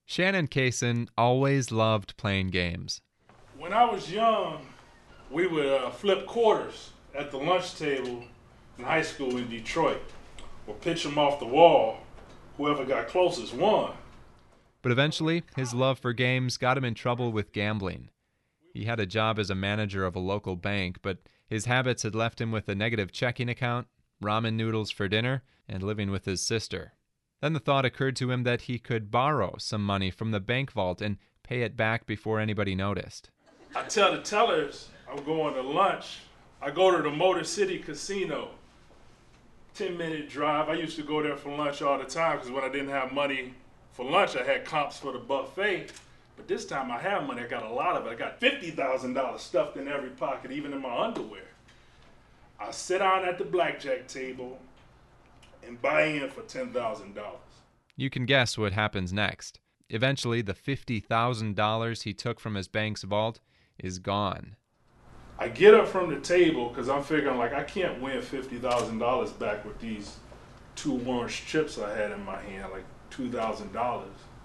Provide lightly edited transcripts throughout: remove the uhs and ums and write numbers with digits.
Shannon Kaysen always loved playing games. When I was young, we would flip quarters at the lunch table in high school in Detroit, or pitch them off the wall. Whoever got closest won. But eventually, his love for games got him in trouble with gambling. He had a job as a manager of a local bank, but his habits had left him with a negative checking account, ramen noodles for dinner, and living with his sister. Then the thought occurred to him that he could borrow some money from the bank vault and pay it back before anybody noticed. I tell the tellers I'm going to lunch. I go to the Motor City Casino. 10-minute drive. I used to go there for lunch all the time because when I didn't have money for lunch, I had comps for the buffet. But this time I have money. I got a lot of it. I got $50,000 stuffed in every pocket, even in my underwear. I sit down at the blackjack table and buy in for $10,000. You can guess what happens next. Eventually, the $50,000 he took from his bank's vault is gone. I get up from the table because I'm figuring I can't win $50,000 back with these 2 orange chips I had in my hand, $2,000.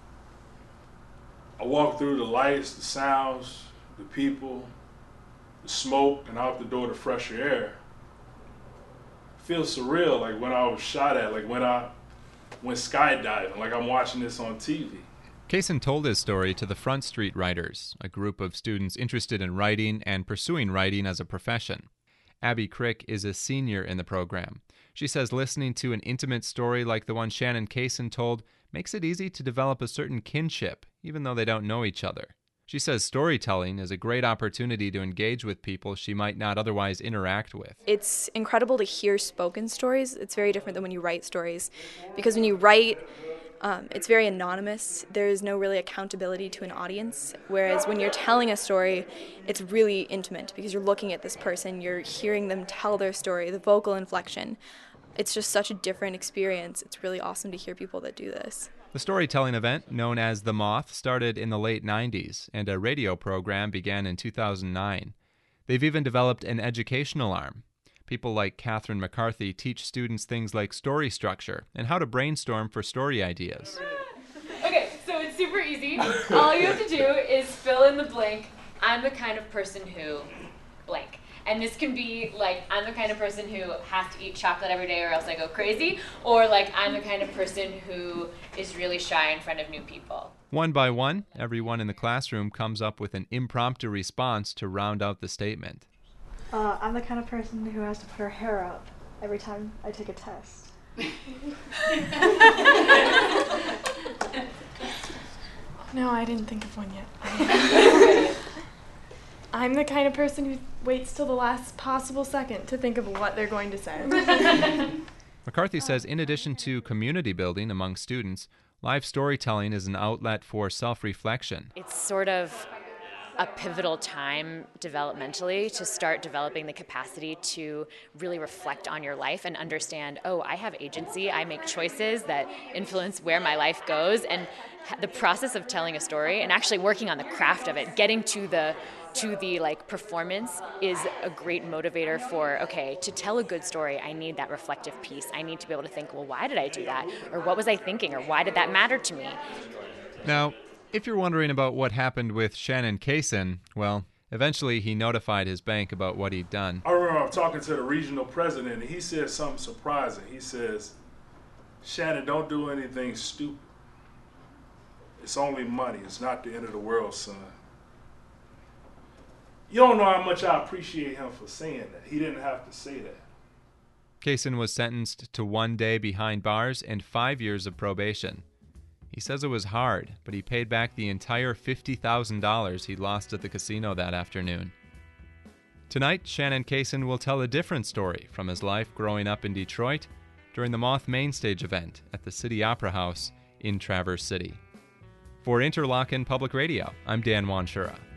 I walk through the lights, the sounds, the people, the smoke, and out the door to fresher air. It feels surreal, like when I was shot at, like when I went skydiving, like I'm watching this on TV. Kaysen told his story to the Front Street Writers, a group of students interested in writing and pursuing writing as a profession. Abby Crick is a senior in the program. She says listening to an intimate story like the one Shannon Kaysen told makes it easy to develop a certain kinship, even though they don't know each other. She says storytelling is a great opportunity to engage with people she might not otherwise interact with. It's incredible to hear spoken stories. It's very different than when you write stories, because when you write, it's very anonymous. There's no really accountability to an audience, whereas when you're telling a story, it's really intimate because you're looking at this person, you're hearing them tell their story, the vocal inflection. It's just such a different experience. It's really awesome to hear people that do this. The storytelling event, known as The Moth, started in the late 90s, and a radio program began in 2009. They've even developed an educational arm. People like Catherine McCarthy teach students things like story structure and how to brainstorm for story ideas. Okay, so it's super easy. All you have to do is fill in the blank. I'm the kind of person who blank. And this can be I'm the kind of person who has to eat chocolate every day or else I go crazy. Or I'm the kind of person who is really shy in front of new people. One by one, everyone in the classroom comes up with an impromptu response to round out the statement. I'm the kind of person who has to put her hair up every time I take a test. No, I didn't think of one yet. I'm the kind of person who waits till the last possible second to think of what they're going to say. McCarthy says in addition to community building among students, live storytelling is an outlet for self-reflection. It's sort of a pivotal time developmentally to start developing the capacity to really reflect on your life and understand, I have agency, I make choices that influence where my life goes, and the process of telling a story and actually working on the craft of it, getting to the performance is a great motivator for, to tell a good story, I need that reflective piece. I need to be able to think, well, why did I do that? Or what was I thinking? Or why did that matter to me? Now, if you're wondering about what happened with Shannon Kaysen, well, eventually he notified his bank about what he'd done. I remember talking to the regional president, and he said something surprising. He says, Shannon, don't do anything stupid. It's only money. It's not the end of the world, son. You don't know how much I appreciate him for saying that. He didn't have to say that. Kaysen was sentenced to 1 day behind bars and 5 years of probation. He says it was hard, but he paid back the entire $50,000 he lost at the casino that afternoon. Tonight, Shannon Kaysen will tell a different story from his life growing up in Detroit during the Moth Mainstage event at the City Opera House in Traverse City. For Interlochen Public Radio, I'm Dan Wanshura.